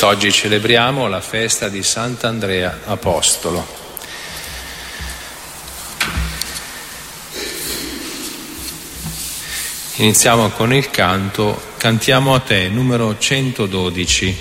Quest'oggi celebriamo la festa di Sant'Andrea Apostolo. Iniziamo con il canto Cantiamo a te, numero 112.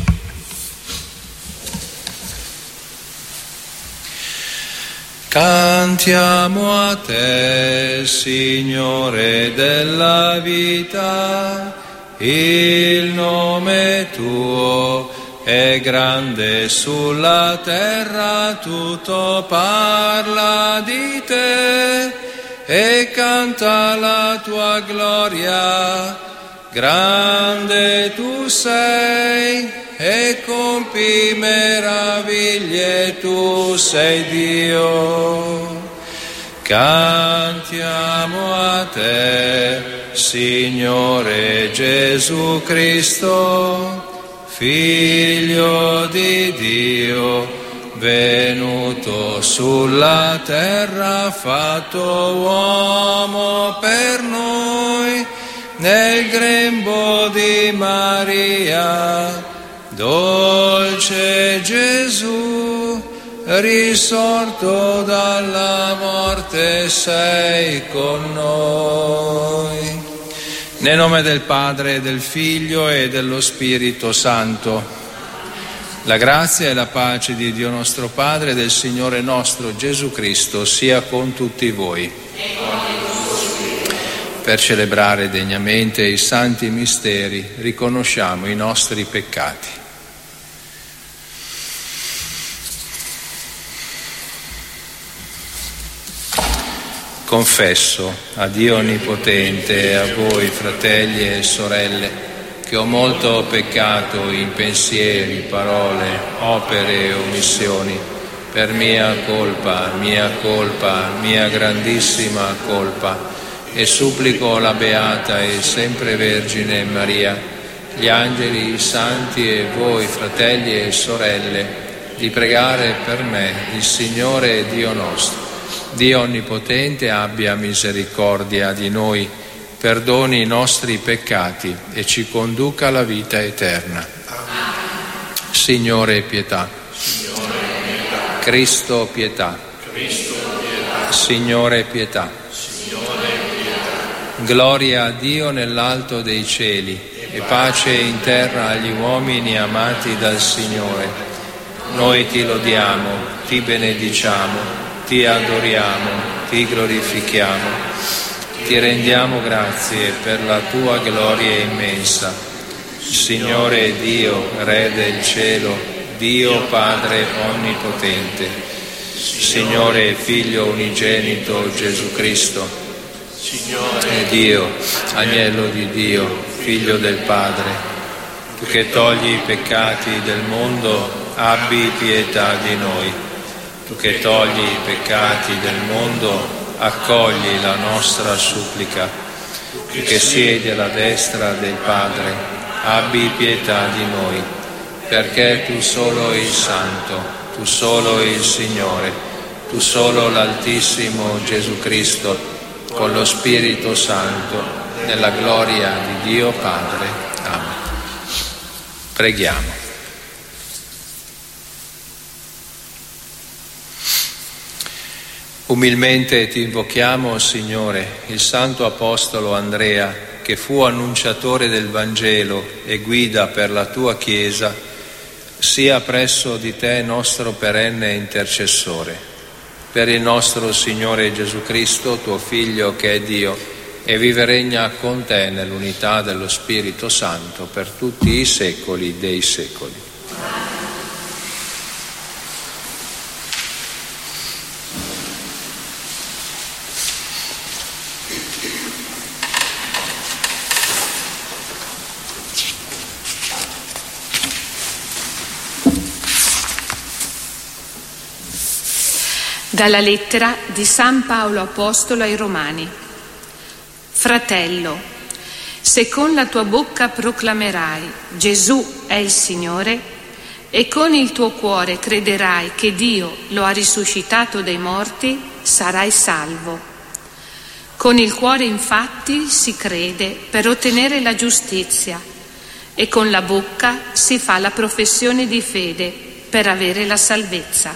Cantiamo a te, Signore della vita, il nome tuo è grande sulla terra, tutto parla di te e canta la tua gloria. Grande tu sei e compi meraviglie, tu sei Dio. Cantiamo a te, Signore Gesù Cristo, Figlio di Dio, venuto sulla terra, fatto uomo per noi, nel grembo di Maria. Dolce Gesù, risorto dalla morte, sei con noi. Nel nome del Padre, del Figlio e dello Spirito Santo. La grazia e la pace di Dio nostro Padre e del Signore nostro Gesù Cristo sia con tutti voi. Per celebrare degnamente i santi misteri, riconosciamo i nostri peccati. Confesso a Dio Onnipotente e a voi, fratelli e sorelle, che ho molto peccato in pensieri, parole, opere e omissioni, per mia colpa, mia grandissima colpa, e supplico la Beata e sempre Vergine Maria, gli angeli, i santi e voi, fratelli e sorelle, di pregare per me il Signore Dio nostro. Dio Onnipotente abbia misericordia di noi, perdoni i nostri peccati e ci conduca alla vita eterna. Signore pietà. Cristo pietà. Signore pietà. Gloria a Dio nell'alto dei cieli e pace in terra agli uomini amati dal Signore. Noi ti lodiamo, ti benediciamo, ti adoriamo, ti glorifichiamo, ti rendiamo grazie per la tua gloria immensa. Signore Dio, Re del cielo, Dio Padre Onnipotente, Signore Figlio unigenito Gesù Cristo, Signore Dio, Agnello di Dio, Figlio del Padre, tu che togli i peccati del mondo, abbi pietà di noi. Tu che togli i peccati del mondo, accogli la nostra supplica. Tu che siedi alla destra del Padre, abbi pietà di noi, perché tu solo il Santo, tu solo il Signore, tu solo l'Altissimo Gesù Cristo, con lo Spirito Santo, nella gloria di Dio Padre. Amen. Preghiamo. Umilmente ti invochiamo, Signore, il santo apostolo Andrea, che fu annunciatore del Vangelo e guida per la tua Chiesa, sia presso di te nostro perenne intercessore. Per il nostro Signore Gesù Cristo, tuo Figlio che è Dio, e vive e regna con te nell'unità dello Spirito Santo per tutti i secoli dei secoli. Dalla lettera di San Paolo Apostolo ai Romani. Fratello, se con la tua bocca proclamerai Gesù è il Signore e con il tuo cuore crederai che Dio lo ha risuscitato dai morti, sarai salvo. Con il cuore infatti si crede per ottenere la giustizia e con la bocca si fa la professione di fede per avere la salvezza.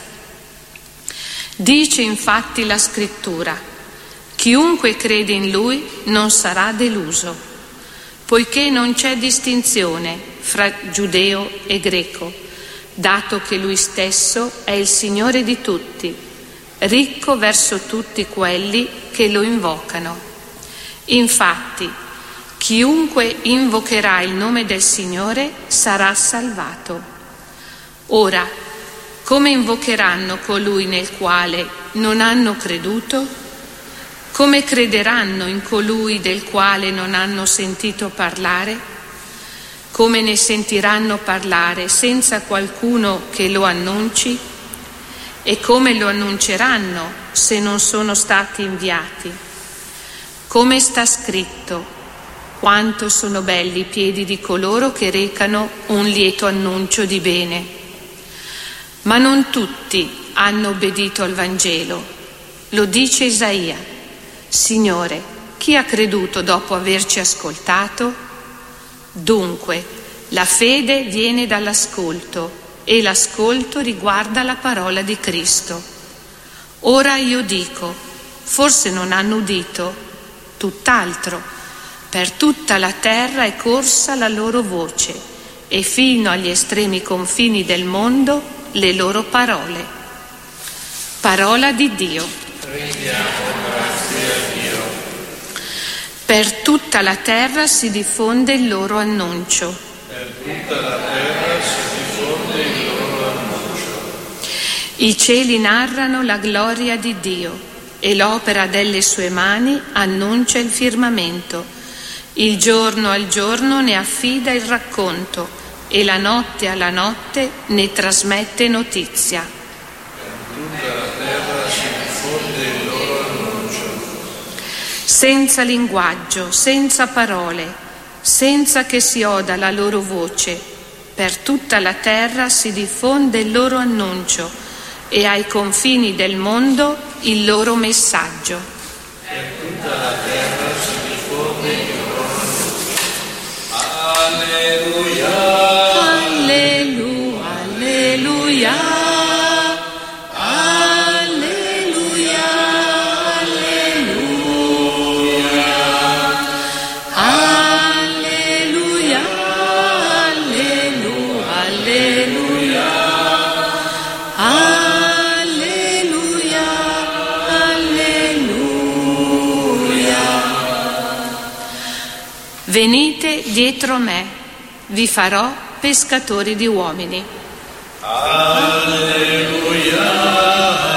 Dice infatti la Scrittura: chiunque crede in Lui non sarà deluso, poiché non c'è distinzione fra giudeo e greco, dato che Lui stesso è il Signore di tutti, ricco verso tutti quelli che lo invocano. Infatti, chiunque invocherà il nome del Signore sarà salvato. Ora, come invocheranno colui nel quale non hanno creduto? Come crederanno in colui del quale non hanno sentito parlare? Come ne sentiranno parlare senza qualcuno che lo annunci? E come lo annunceranno se non sono stati inviati? Come sta scritto: quanto sono belli i piedi di coloro che recano un lieto annuncio di bene. Ma non tutti hanno obbedito al Vangelo. Lo dice Isaia: Signore, chi ha creduto dopo averci ascoltato? Dunque, la fede viene dall'ascolto e l'ascolto riguarda la parola di Cristo. Ora io dico, forse non hanno udito? Tutt'altro. Per tutta la terra è corsa la loro voce e fino agli estremi confini del mondo le loro parole. Parola di Dio. Rendiamo grazie a Dio. Per tutta la terra si diffonde il loro annuncio. Per tutta la terra si diffonde il loro annuncio. I cieli narrano la gloria di Dio e l'opera delle sue mani annuncia il firmamento. Il giorno al giorno ne affida il racconto e la notte alla notte ne trasmette notizia. Per tutta la terra si diffonde il loro annuncio. Senza linguaggio, senza parole, senza che si oda la loro voce, per tutta la terra si diffonde il loro annuncio e ai confini del mondo il loro messaggio. Per tutta la terra si diffonde il loro annuncio. Alleluia. Alleluia, alleluia. Venite dietro me, vi farò pescatori di uomini. Alleluia.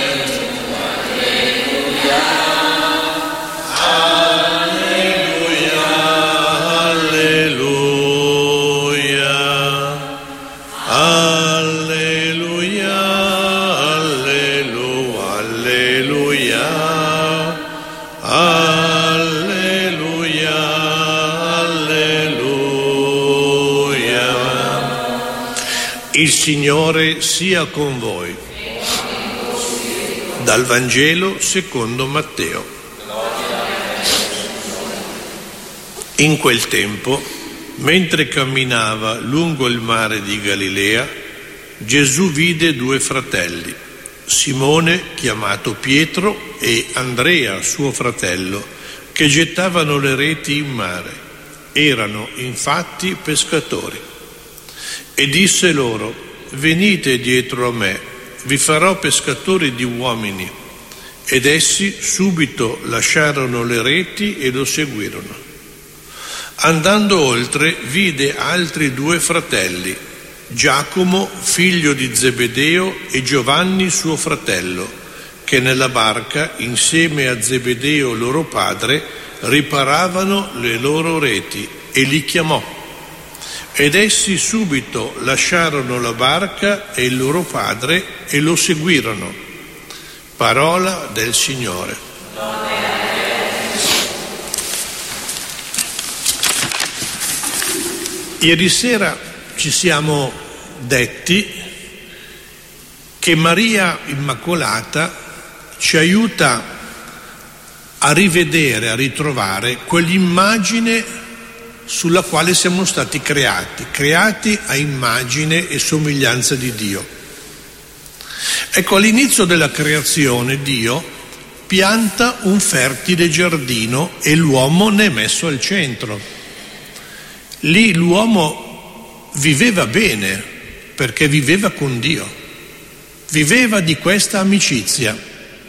Il Signore sia con voi. Dal Vangelo secondo Matteo. In quel tempo, mentre camminava lungo il mare di Galilea, Gesù vide due fratelli, Simone, chiamato Pietro, e Andrea, suo fratello, che gettavano le reti in mare. Erano infatti pescatori. E disse loro: venite dietro a me, vi farò pescatori di uomini. Ed essi subito lasciarono le reti e lo seguirono. Andando oltre, vide altri due fratelli, Giacomo, figlio di Zebedeo, e Giovanni, suo fratello, che nella barca, insieme a Zebedeo loro padre, riparavano le loro reti, e li chiamò. Ed essi subito lasciarono la barca e il loro padre e lo seguirono. Parola del Signore. Ieri sera ci siamo detti che Maria Immacolata ci aiuta a rivedere, a ritrovare quell'immagine sulla quale siamo stati creati a immagine e somiglianza di Dio. Ecco, all'inizio della creazione Dio pianta un fertile giardino e l'uomo ne è messo al centro. Lì l'uomo viveva bene perché viveva con Dio, viveva di questa amicizia,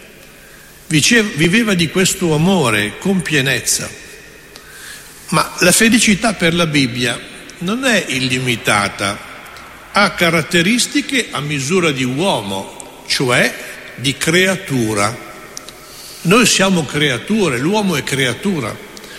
viveva di questo amore con pienezza. Ma la felicità per la Bibbia non è illimitata, ha caratteristiche a misura di uomo, cioè di creatura. Noi siamo creature, l'uomo è creatura.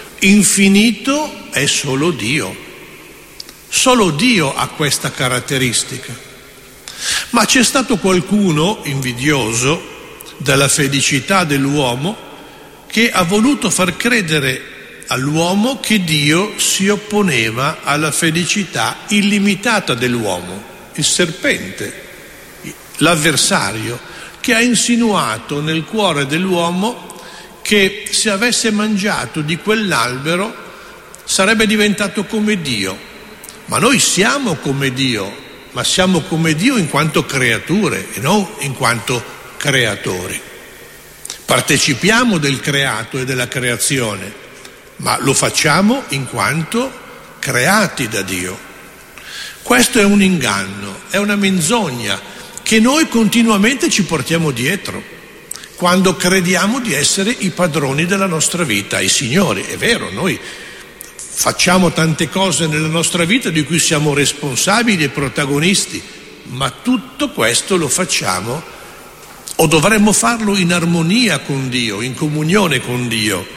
Infinito è solo Dio. Solo Dio ha questa caratteristica. Ma c'è stato qualcuno invidioso della felicità dell'uomo che ha voluto far credere all'uomo che Dio si opponeva alla felicità illimitata dell'uomo, il serpente, l'avversario, che ha insinuato nel cuore dell'uomo che se avesse mangiato di quell'albero sarebbe diventato come Dio. Ma noi siamo come Dio, ma siamo come Dio in quanto creature e non in quanto creatori. Partecipiamo del creato e della creazione, ma lo facciamo in quanto creati da Dio. Questo è un inganno, è una menzogna che noi continuamente ci portiamo dietro quando crediamo di essere i padroni della nostra vita, i signori. È vero, noi facciamo tante cose nella nostra vita di cui siamo responsabili e protagonisti, ma tutto questo lo facciamo o dovremmo farlo in armonia con Dio, in comunione con Dio.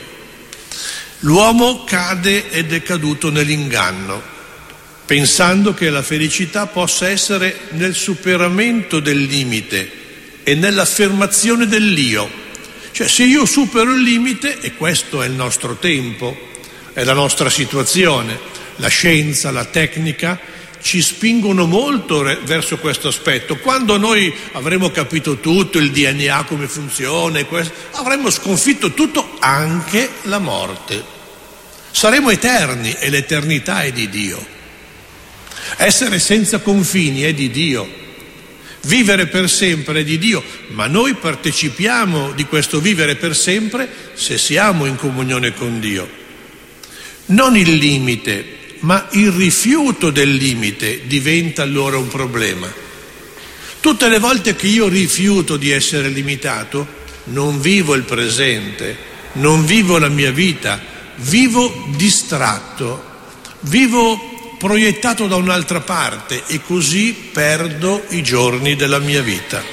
L'uomo cade ed è caduto nell'inganno, pensando che la felicità possa essere nel superamento del limite e nell'affermazione dell'io. Cioè, se io supero il limite, e questo è il nostro tempo, è la nostra situazione, la scienza, la tecnica ci spingono molto verso questo aspetto. Quando noi avremo capito tutto, il DNA come funziona, avremo sconfitto tutto, anche la morte. Saremo eterni e l'eternità è di Dio. Essere senza confini è di Dio. Vivere per sempre è di Dio, ma noi partecipiamo di questo vivere per sempre se siamo in comunione con Dio. Non il limite, ma il rifiuto del limite diventa allora un problema. Tutte le volte che io rifiuto di essere limitato, non vivo il presente, non vivo la mia vita, vivo distratto, vivo proiettato da un'altra parte e così perdo i giorni della mia vita.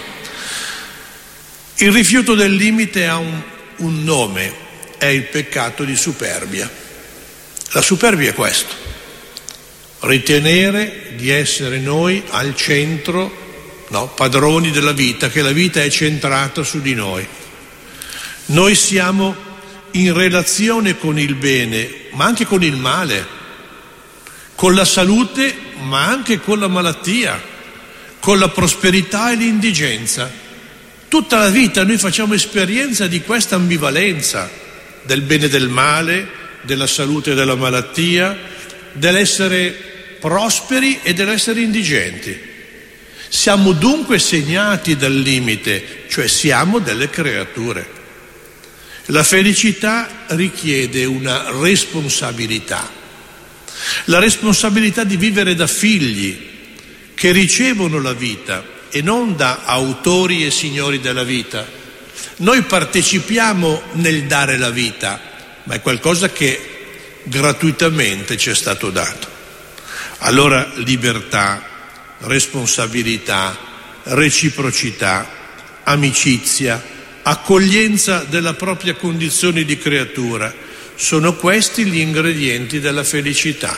Il rifiuto del limite ha un nome, è il peccato di superbia. La superbia è questo: ritenere di essere noi al centro, padroni della vita, che la vita è centrata su di noi. Noi siamo in relazione con il bene, ma anche con il male, con la salute, ma anche con la malattia, con la prosperità e l'indigenza. Tutta la vita noi facciamo esperienza di questa ambivalenza, del bene e del male, della salute e della malattia, dell'essere prosperi e dell'essere indigenti. Siamo dunque segnati dal limite, cioè siamo delle creature. La felicità richiede una responsabilità, la responsabilità di vivere da figli che ricevono la vita e non da autori e signori della vita. Noi partecipiamo nel dare la vita, ma è qualcosa che gratuitamente ci è stato dato. Allora libertà, responsabilità, reciprocità, amicizia, accoglienza della propria condizione di creatura, sono questi gli ingredienti della felicità.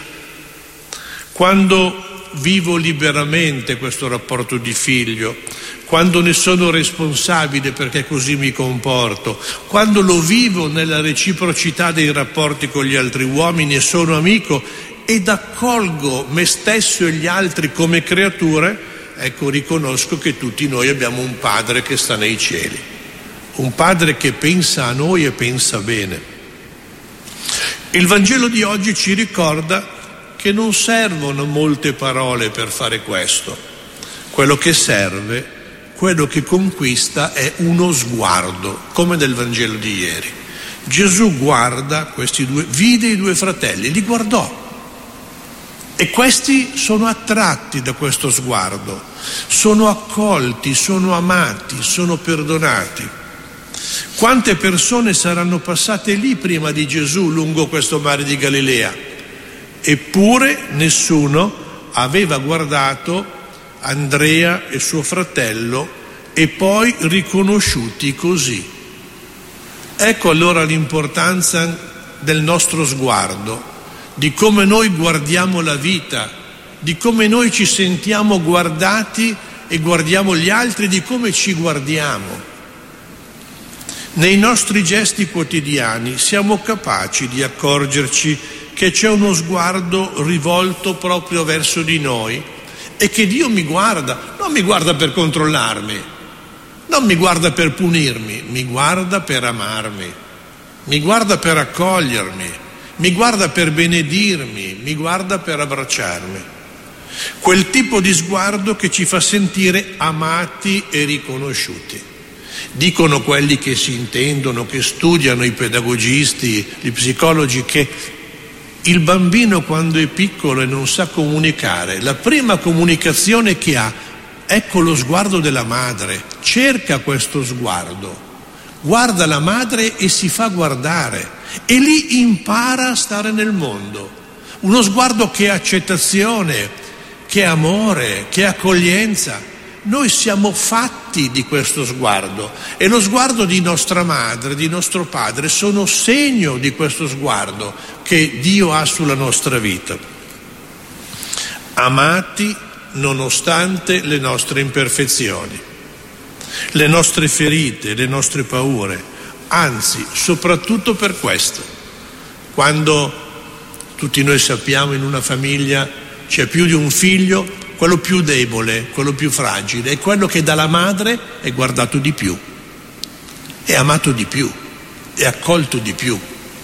Quando vivo liberamente questo rapporto di figlio, quando ne sono responsabile perché così mi comporto, quando lo vivo nella reciprocità dei rapporti con gli altri uomini e sono amico ed accolgo me stesso e gli altri come creature, ecco, riconosco che tutti noi abbiamo un Padre che sta nei cieli, un Padre che pensa a noi e pensa bene. Il Vangelo di oggi ci ricorda che non servono molte parole per fare questo. Quello che serve, quello che conquista è uno sguardo, come nel Vangelo di ieri. Gesù vide i due fratelli, li guardò. E questi sono attratti da questo sguardo, sono accolti, sono amati, sono perdonati. Quante persone saranno passate lì prima di Gesù lungo questo mare di Galilea? Eppure nessuno aveva guardato Andrea e suo fratello e poi riconosciuti così. Ecco allora l'importanza del nostro sguardo, di come noi guardiamo la vita, di come noi ci sentiamo guardati e guardiamo gli altri, di come ci guardiamo. Nei nostri gesti quotidiani siamo capaci di accorgerci che c'è uno sguardo rivolto proprio verso di noi e che Dio mi guarda, non mi guarda per controllarmi, non mi guarda per punirmi, mi guarda per amarmi, mi guarda per accogliermi, mi guarda per benedirmi, mi guarda per abbracciarmi. Quel tipo di sguardo che ci fa sentire amati e riconosciuti. Dicono quelli che si intendono, che studiano, i pedagogisti, gli psicologi, che il bambino quando è piccolo e non sa comunicare, la prima comunicazione che ha, ecco lo sguardo della madre, cerca questo sguardo, guarda la madre e si fa guardare. E lì impara a stare nel mondo. Uno sguardo che è accettazione, che è amore, che è accoglienza. Noi siamo fatti di questo sguardo e lo sguardo di nostra madre, di nostro padre, sono segno di questo sguardo che Dio ha sulla nostra vita. Amati nonostante le nostre imperfezioni, le nostre ferite, le nostre paure. Anzi, soprattutto per questo, quando tutti noi sappiamo in una famiglia c'è più di un figlio, quello più debole, quello più fragile, è quello che dalla madre è guardato di più, è amato di più, è accolto di più.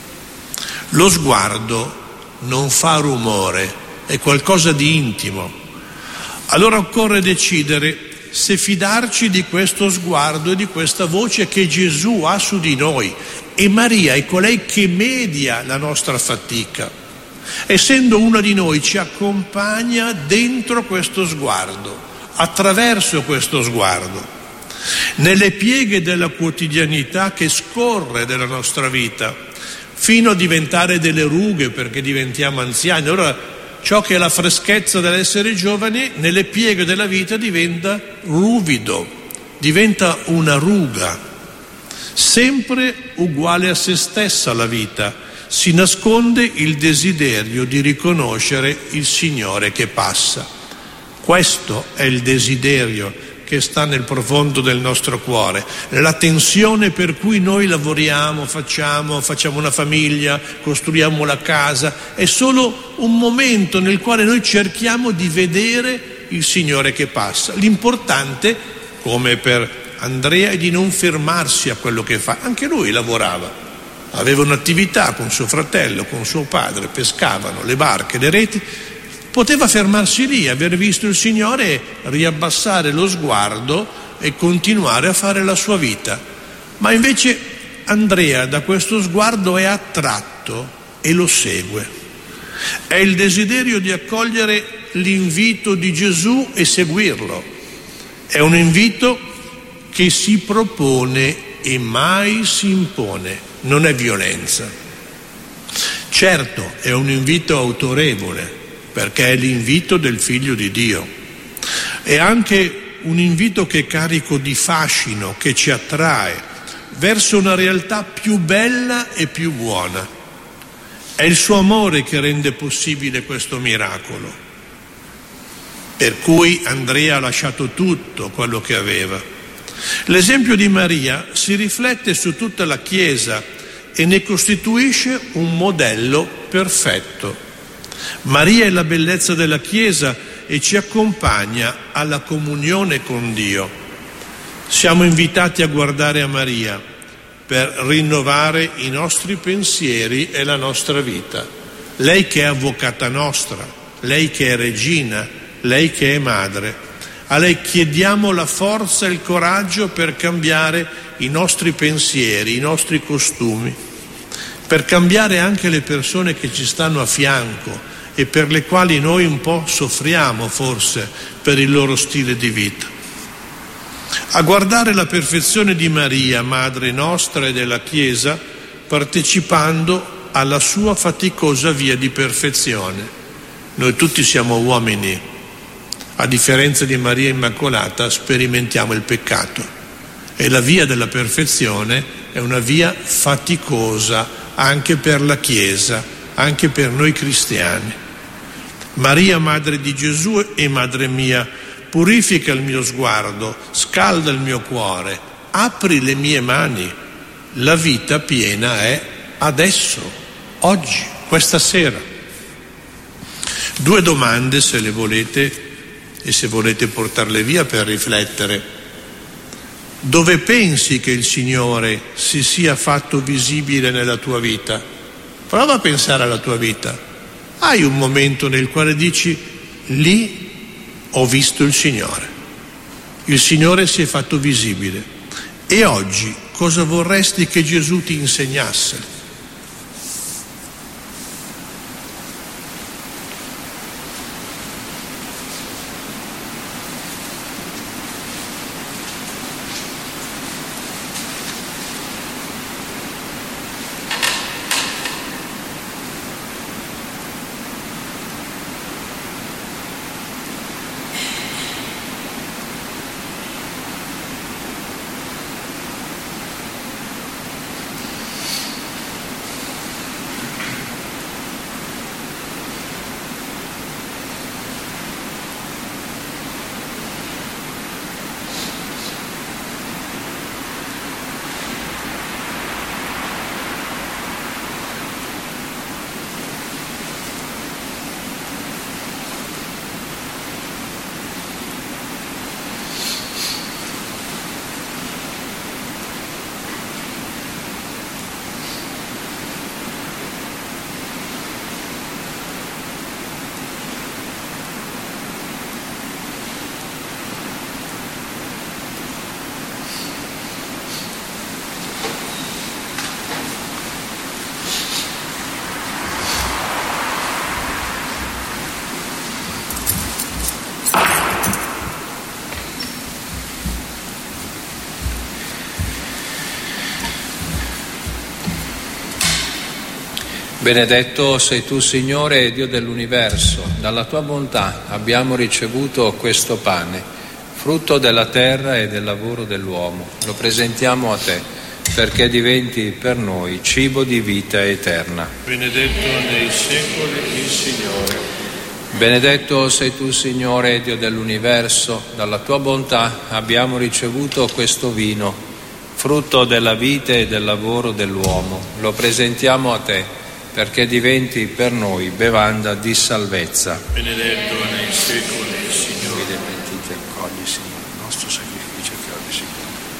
Lo sguardo non fa rumore, è qualcosa di intimo. Allora occorre decidere se fidarci di questo sguardo e di questa voce che Gesù ha su di noi. E Maria è colei che media la nostra fatica. Essendo una di noi, ci accompagna dentro questo sguardo, attraverso questo sguardo, nelle pieghe della quotidianità che scorre della nostra vita, fino a diventare delle rughe perché diventiamo anziani. Allora ciò che è la freschezza dell'essere giovani, nelle pieghe della vita diventa ruvido, diventa una ruga, sempre uguale a se stessa la vita. Si nasconde il desiderio di riconoscere il Signore che passa. Questo è il desiderio che sta nel profondo del nostro cuore, la tensione per cui noi lavoriamo, facciamo una famiglia, costruiamo la casa, è solo un momento nel quale noi cerchiamo di vedere il Signore che passa. L'importante, come per Andrea, è di non fermarsi a quello che fa. Anche lui lavorava, aveva un'attività con suo fratello, con suo padre, pescavano le barche, le reti. Poteva fermarsi lì, aver visto il Signore, riabbassare lo sguardo e continuare a fare la sua vita. Ma invece Andrea da questo sguardo è attratto e lo segue. È il desiderio di accogliere l'invito di Gesù e seguirlo. È un invito che si propone e mai si impone, non è violenza. Certo, è un invito autorevole, perché è l'invito del Figlio di Dio. È anche un invito che è carico di fascino, che ci attrae verso una realtà più bella e più buona. È il suo amore che rende possibile questo miracolo, per cui Andrea ha lasciato tutto quello che aveva. L'esempio di Maria si riflette su tutta la Chiesa e ne costituisce un modello perfetto. Maria è la bellezza della Chiesa e ci accompagna alla comunione con Dio. Siamo invitati a guardare a Maria per rinnovare i nostri pensieri e la nostra vita. Lei che è avvocata nostra, lei che è regina, lei che è madre. A lei chiediamo la forza e il coraggio per cambiare i nostri pensieri, i nostri costumi, per cambiare anche le persone che ci stanno a fianco e per le quali noi un po' soffriamo forse per il loro stile di vita. A guardare la perfezione di Maria, Madre nostra e della Chiesa, partecipando alla sua faticosa via di perfezione. Noi tutti siamo uomini. A differenza di Maria Immacolata, sperimentiamo il peccato e la via della perfezione è una via faticosa anche per la Chiesa, anche per noi cristiani. Maria, Madre di Gesù e Madre mia, purifica il mio sguardo, scalda il mio cuore, apri le mie mani. La vita piena è adesso, oggi, questa sera. 2 domande, se le volete, e se volete portarle via per riflettere. Dove pensi che il Signore si sia fatto visibile nella tua vita? Prova a pensare alla tua vita. Hai un momento nel quale dici: lì ho visto il Signore si è fatto visibile. E oggi cosa vorresti che Gesù ti insegnasse? Benedetto sei tu, Signore, Dio dell'universo. Dalla tua bontà abbiamo ricevuto questo pane, frutto della terra e del lavoro dell'uomo. Lo presentiamo a te, perché diventi per noi cibo di vita eterna. Benedetto nei secoli il Signore. Benedetto sei tu, Signore, Dio dell'universo. Dalla tua bontà abbiamo ricevuto questo vino, frutto della vita e del lavoro dell'uomo. Lo presentiamo a te, perché diventi per noi bevanda di salvezza. Benedetto nei secoli il Signore. Benedetto accogli, Signore, il nostro sacrificio che oggi si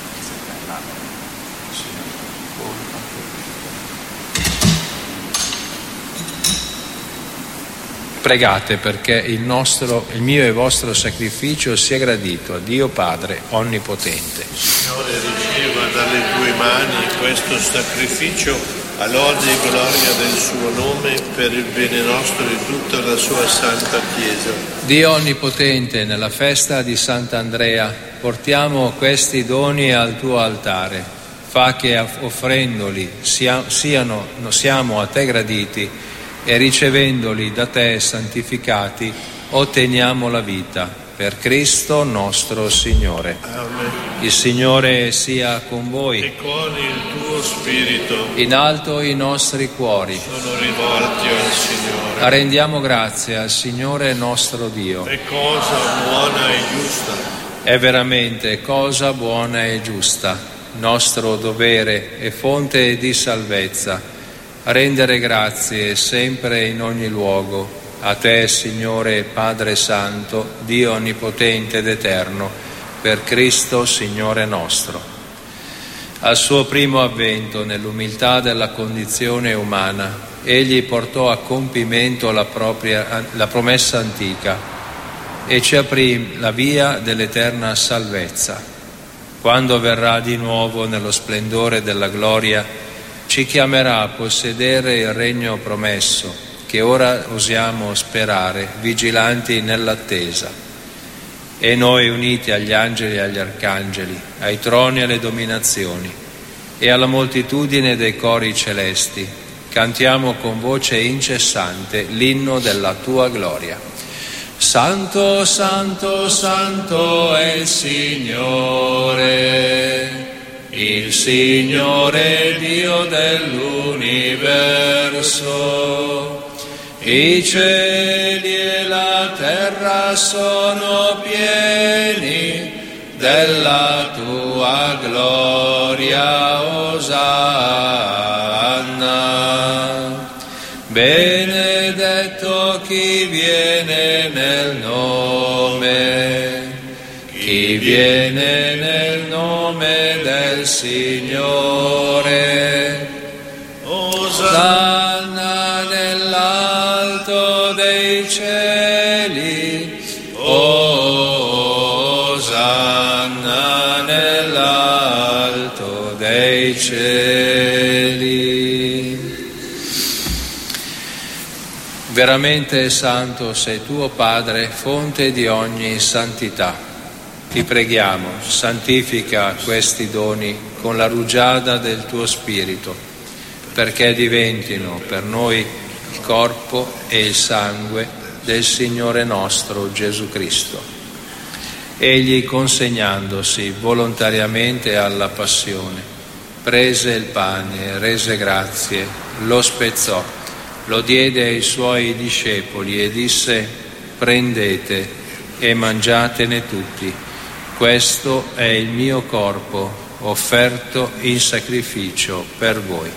Pregate perché il mio e vostro sacrificio sia gradito a Dio Padre Onnipotente. Signore, riceva dalle tue mani questo sacrificio a lode e gloria del suo nome, per il bene nostro e di tutta la sua santa Chiesa. Dio Onnipotente, nella festa di Sant'Andrea portiamo questi doni al tuo altare. Fa che offrendoli siamo a te graditi e ricevendoli da te santificati otteniamo la vita. Per Cristo nostro Signore. Amen. Il Signore sia con voi. E con il tuo spirito. In alto i nostri cuori. Sono rivolti al Signore. Rendiamo grazie al Signore nostro Dio. È cosa buona e giusta. È veramente cosa buona e giusta, nostro dovere e fonte di salvezza, rendere grazie sempre e in ogni luogo a te, Signore Padre Santo, Dio Onnipotente ed Eterno, per Cristo Signore nostro. Al suo primo avvento, nell'umiltà della condizione umana, egli portò a compimento la promessa antica e ci aprì la via dell'eterna salvezza. Quando verrà di nuovo nello splendore della gloria, ci chiamerà a possedere il regno promesso, che ora osiamo sperare, vigilanti nell'attesa. E noi, uniti agli angeli e agli arcangeli, ai troni e alle dominazioni e alla moltitudine dei cori celesti, cantiamo con voce incessante l'inno della tua gloria. Santo, santo, santo è il Signore Dio dell'universo. I cieli e la terra sono pieni della tua gloria, Osanna. Benedetto chi viene nel nome del Signore. Osanna nell'alto dei cieli, Osanna nell'alto dei cieli. Veramente santo sei tu, o Padre, fonte di ogni santità. Ti preghiamo, santifica questi doni con la rugiada del tuo Spirito, perché diventino per noi il corpo e il sangue del Signore nostro Gesù Cristo. Egli, consegnandosi volontariamente alla passione, prese il pane, rese grazie, lo spezzò, lo diede ai suoi discepoli e disse: prendete e mangiatene tutti. Questo è il mio corpo, offerto in sacrificio per voi.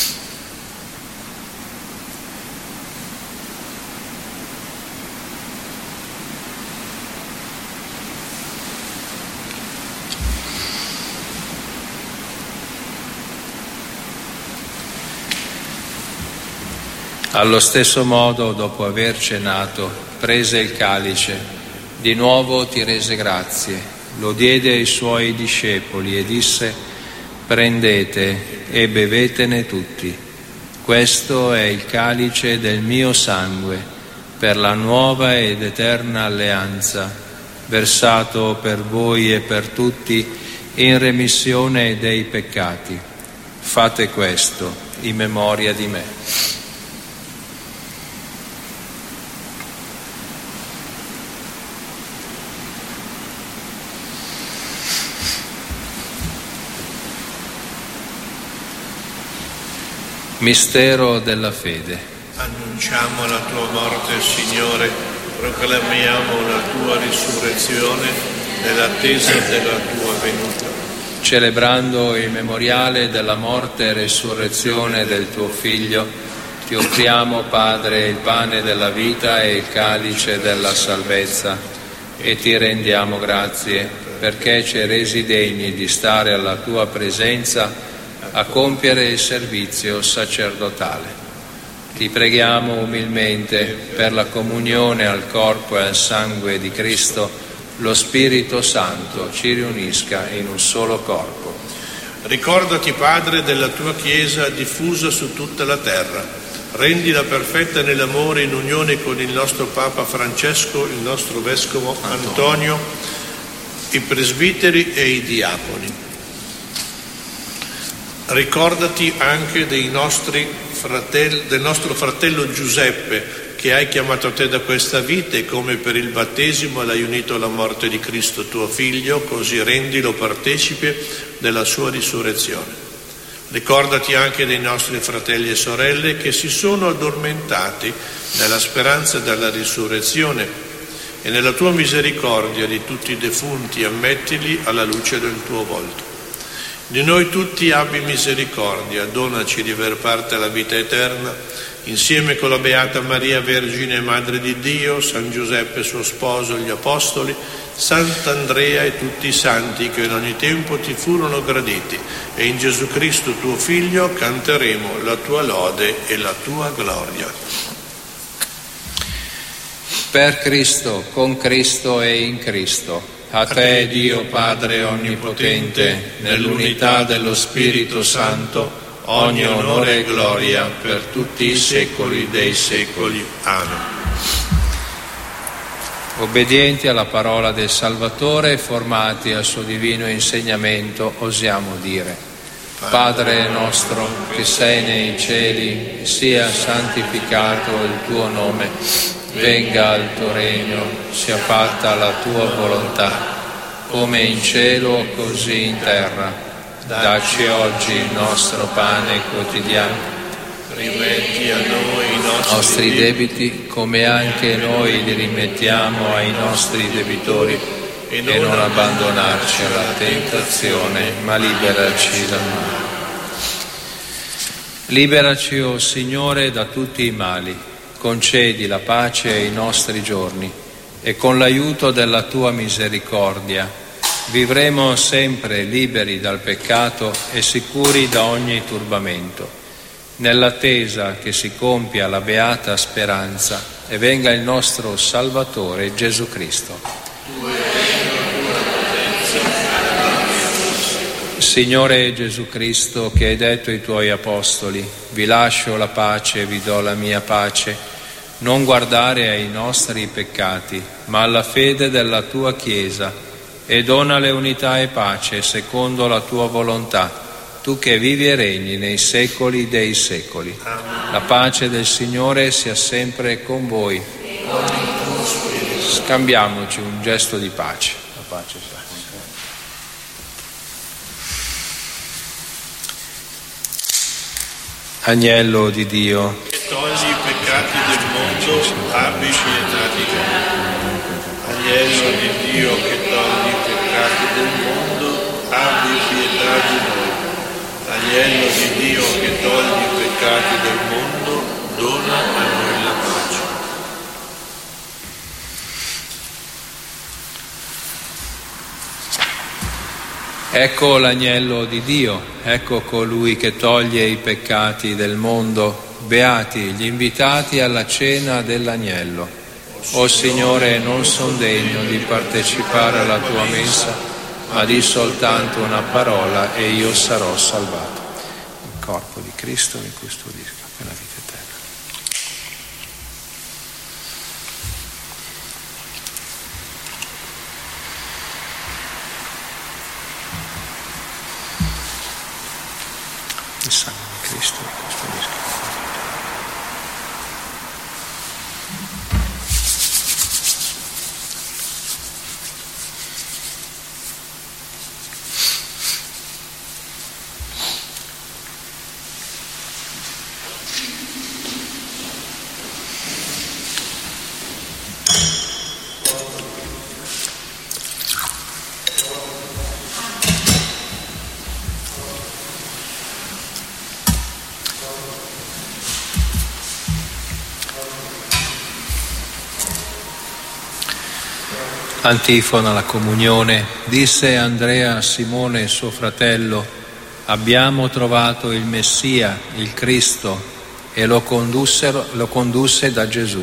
Allo stesso modo, dopo aver cenato, prese il calice, di nuovo ti rese grazie, lo diede ai suoi discepoli e disse: prendete e bevetene tutti. Questo è il calice del mio sangue, per la nuova ed eterna alleanza, versato per voi e per tutti in remissione dei peccati. Fate questo in memoria di me. Mistero della fede. Annunciamo la tua morte, Signore, proclamiamo la tua risurrezione nell'attesa della tua venuta. Celebrando il memoriale della morte e resurrezione del tuo Figlio, ti offriamo, Padre, il pane della vita e il calice della salvezza, e ti rendiamo grazie perché ci hai resi degni di stare alla tua presenza a compiere il servizio sacerdotale. Ti preghiamo umilmente per la comunione al corpo e al sangue di Cristo, lo Spirito Santo ci riunisca in un solo corpo. Ricordati, Padre, della tua Chiesa diffusa su tutta la terra. Rendila perfetta nell'amore, in unione con il nostro Papa Francesco, il nostro Vescovo Antonio, i presbiteri e i diaconi. Ricordati anche del nostro fratello Giuseppe, che hai chiamato a te da questa vita, e come per il battesimo l'hai unito alla morte di Cristo tuo Figlio, così rendilo partecipe della sua risurrezione. Ricordati anche dei nostri fratelli e sorelle che si sono addormentati nella speranza della risurrezione, e nella tua misericordia di tutti i defunti ammettili alla luce del tuo volto. Di noi tutti abbi misericordia, donaci di aver parte alla vita eterna, insieme con la Beata Maria, Vergine e Madre di Dio, San Giuseppe suo sposo, gli Apostoli, Sant'Andrea e tutti i santi che in ogni tempo ti furono graditi, e in Gesù Cristo tuo Figlio canteremo la tua lode e la tua gloria. Per Cristo, con Cristo e in Cristo, a te Dio Padre Onnipotente, nell'unità dello Spirito Santo, ogni onore e gloria per tutti i secoli dei secoli. Amen. Obbedienti alla parola del Salvatore e formati al suo divino insegnamento, osiamo dire: Padre nostro che sei nei cieli, sia santificato il tuo nome, venga il tuo regno, sia fatta la tua volontà, come in cielo così in terra. Dacci oggi il nostro pane quotidiano. Rimetti a noi i nostri debiti, come anche noi li rimettiamo ai nostri debitori, e non abbandonarci alla tentazione, ma liberaci dal male. Liberaci, o Signore, da tutti i mali, concedi la pace ai nostri giorni, e con l'aiuto della tua misericordia vivremo sempre liberi dal peccato e sicuri da ogni turbamento, nell'attesa che si compia la beata speranza e venga il nostro Salvatore Gesù Cristo. Signore Gesù Cristo, che hai detto ai tuoi apostoli: vi lascio la pace, vi do la mia pace, non guardare ai nostri peccati, ma alla fede della tua Chiesa, e donale unità e pace secondo la tua volontà, tu che vivi e regni nei secoli dei secoli. Amen. La pace del Signore sia sempre con voi. Scambiamoci un gesto di pace. La pace sia. Agnello di Dio, che togli i peccati del mondo, abbi pietà di noi. Agnello di Dio, che togli i peccati del mondo, abbi pietà di noi. Agnello di Dio, che togli i peccati del mondo, dona a noi la pace. Ecco l'agnello di Dio, ecco colui che toglie i peccati del mondo. Beati gli invitati alla cena dell'agnello. O Signore, non son degno di partecipare alla tua mensa, ma di soltanto una parola e io sarò salvato. Il corpo di Cristo mi custodisca per la vita eterna. Il sangue di Cristo mi custodisca. Antifona alla comunione. Disse Andrea a Simone suo fratello: abbiamo trovato il Messia, il Cristo, e lo condusse da Gesù.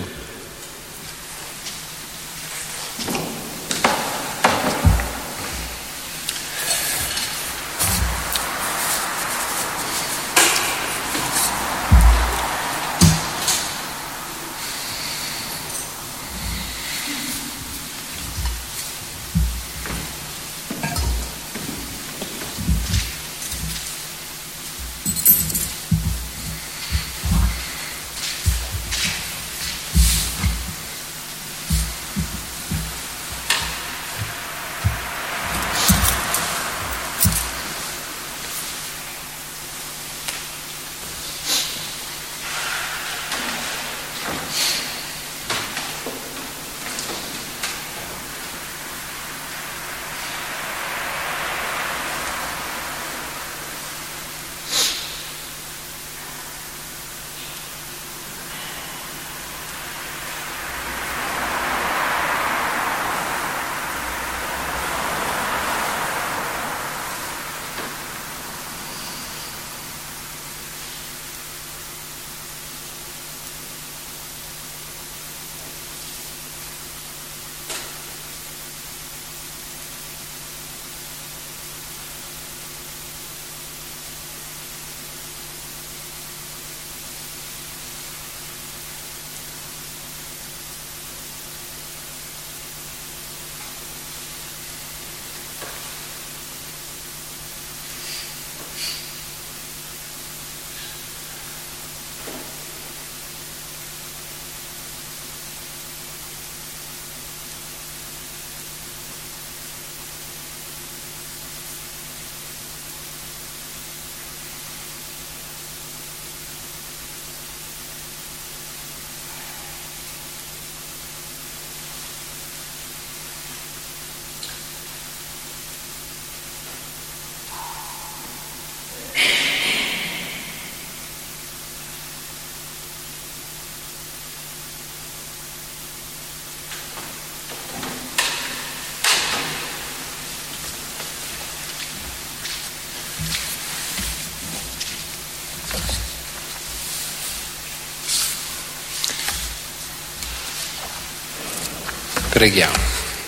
Preghiamo.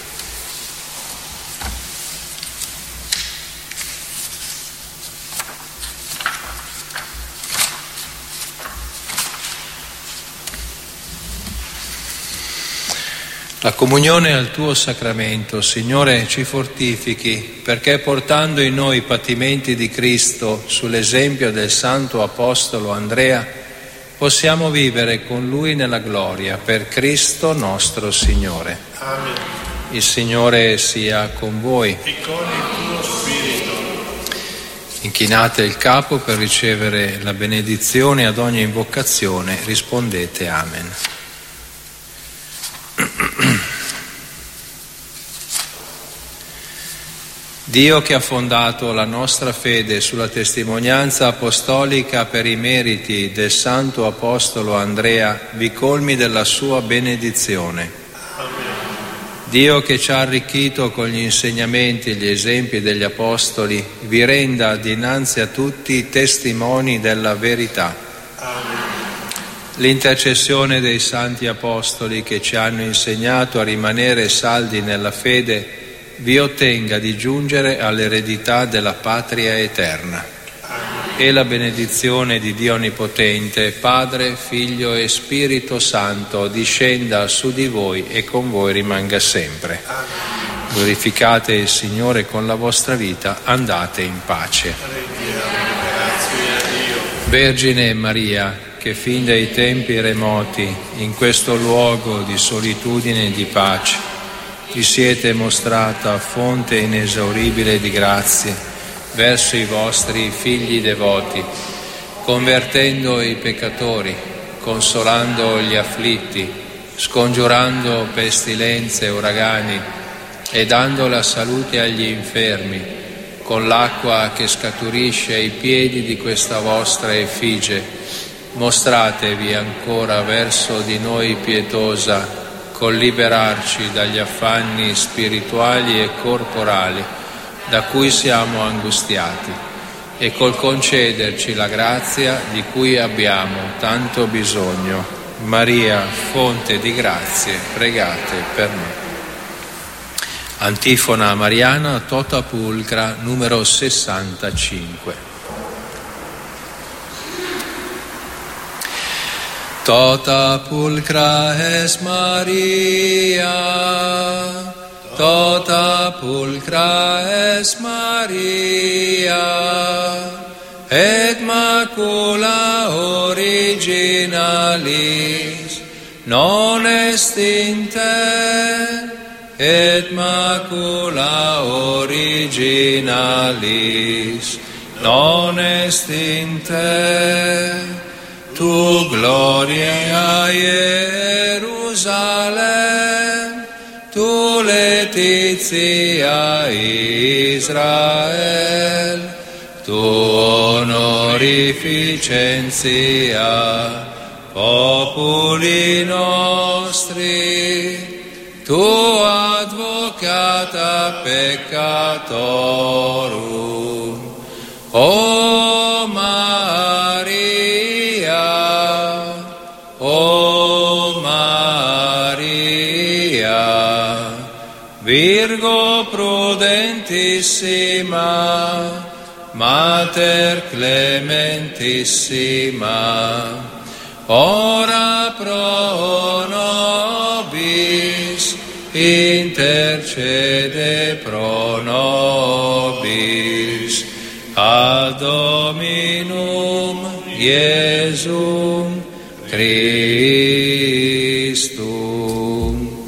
La comunione al tuo sacramento, Signore, ci fortifichi, perché portando in noi i patimenti di Cristo sull'esempio del santo apostolo Andrea, possiamo vivere con lui nella gloria, per Cristo nostro Signore. Amen. Il Signore sia con voi. E con il tuo spirito. Inchinate il capo per ricevere la benedizione. Ad ogni invocazione rispondete Amen. Dio, che ha fondato la nostra fede sulla testimonianza apostolica per i meriti del santo apostolo Andrea, vi colmi della sua benedizione. Amen. Dio, che ci ha arricchito con gli insegnamenti e gli esempi degli apostoli, vi renda dinanzi a tutti testimoni della verità. Amen. L'intercessione dei santi apostoli che ci hanno insegnato a rimanere saldi nella fede vi ottenga di giungere all'eredità della patria eterna. E la benedizione di Dio Onnipotente, Padre, Figlio e Spirito Santo, discenda su di voi e con voi rimanga sempre. Glorificate il Signore con la vostra vita, andate in pace. Vergine Maria, che fin dai tempi remoti, in questo luogo di solitudine e di pace, vi siete mostrata fonte inesauribile di grazie verso i vostri figli devoti, convertendo i peccatori, consolando gli afflitti, scongiurando pestilenze e uragani e dando la salute agli infermi, con l'acqua che scaturisce ai piedi di questa vostra effigie. Mostratevi ancora verso di noi pietosa, col liberarci dagli affanni spirituali e corporali da cui siamo angustiati e col concederci la grazia di cui abbiamo tanto bisogno. Maria, fonte di grazie, pregate per noi. Antifona mariana, tota pulcra, numero 65. Tota pulcra es Maria, tota pulcra es Maria, et macula originalis non est in te, et macula originalis non est in te. Tu gloria a Jerusalem, tu letizia Israel, tu honorificentia populi nostri, tu advocata peccatorum, o Maria, Virgo prudentissima, Mater clementissima, ora pro nobis, intercede pro nobis, ad Dominum Iesum Christum.